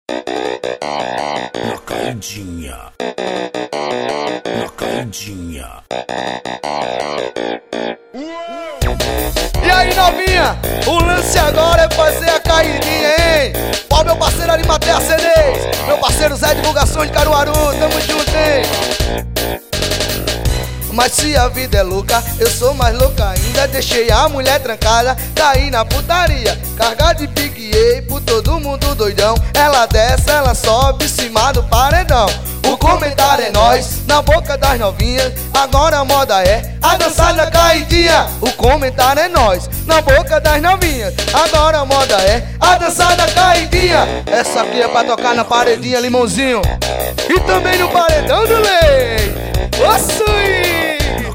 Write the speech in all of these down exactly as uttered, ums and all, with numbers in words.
Na caidinha. Na caidinha. E aí, novinha, o lance agora é fazer a caidinha, hein? Ó, meu parceiro Arimatea C Ds, meu parceiro Zé Divulgações de Caruaru, tamo junto, hein? Mas se a vida é louca, eu sou mais louca ainda. Deixei a mulher trancada, caí na putaria, carga de pique por todo mundo doidão. Ela desce, ela sobe, cima do paredão. O comentário é nós, na boca das novinhas. Agora a moda é a dançada caidinha. O comentário é nós, na boca das novinhas. Agora a moda é a dançada caidinha. Essa aqui é pra tocar na paredinha, limãozinho. E também no paredão do leite. Ossui!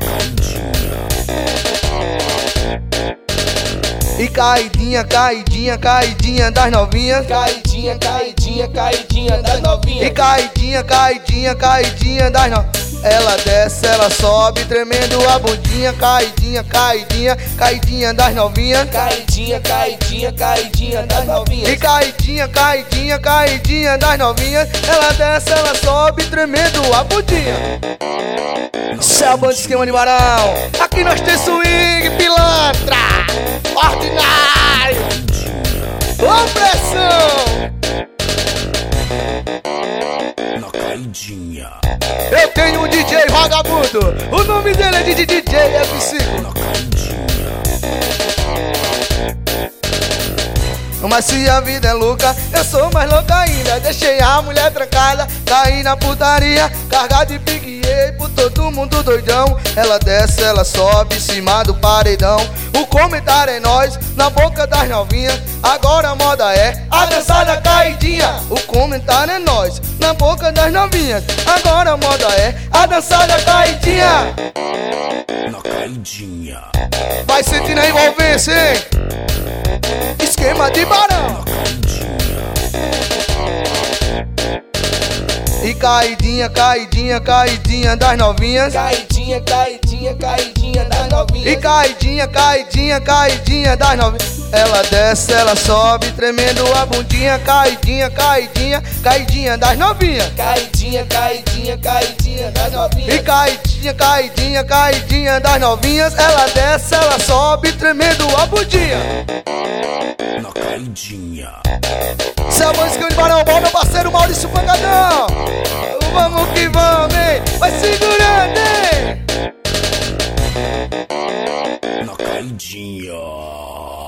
E caidinha, caidinha, caidinha das novinhas. Caidinha, caidinha, caidinha das novinhas. E caidinha, caidinha, caidinha das novinhas. Ela desce, ela sobe, tremendo a bundinha. Caidinha, caidinha, caidinha das novinhas. Caidinha, caidinha, caidinha das novinhas. E caidinha, caidinha, caidinha das novinhas. Ela desce, ela sobe, tremendo a bundinha. Isso é a banda Esquema de Barão. Aqui nós tem swing, pilantra, ordinário, opressão. Na caidinha. Eu tenho um D J vagabundo, o nome dele é D J F cinco. Na caidinha. Mas se a vida é louca, eu sou mais louca ainda. Deixei a mulher trancada, caí na putaria, carga de pique por todo mundo doidão. Ela desce, ela sobe, em cima do paredão. O comentário é nós, na boca das novinhas. Agora a moda é a dançada caidinha. O comentário é nós, na boca das novinhas. Agora a moda é a dançada caidinha. Na caidinha. Vai sentindo a envolvência, hein? Esquema de Barão. E caidinha, caidinha, caidinha das novinhas. Caidinha, caidinha, caidinha das novinhas. E caidinha, caidinha, caidinha das novinhas. Ela desce, ela sobe, tremendo a bundinha. Caidinha, caidinha, caidinha das novinhas. Caidinha, caidinha, caidinha das novinhas. E caidinha, caidinha, caidinha das novinhas. Ela desce, ela sobe, tremendo a bundinha. Na caidinha. Isso é a música de Barão, bom, meu parceiro Maurício Pancadão. Vamos que vamos, hein? Vai segurando, hein? Na caidinha.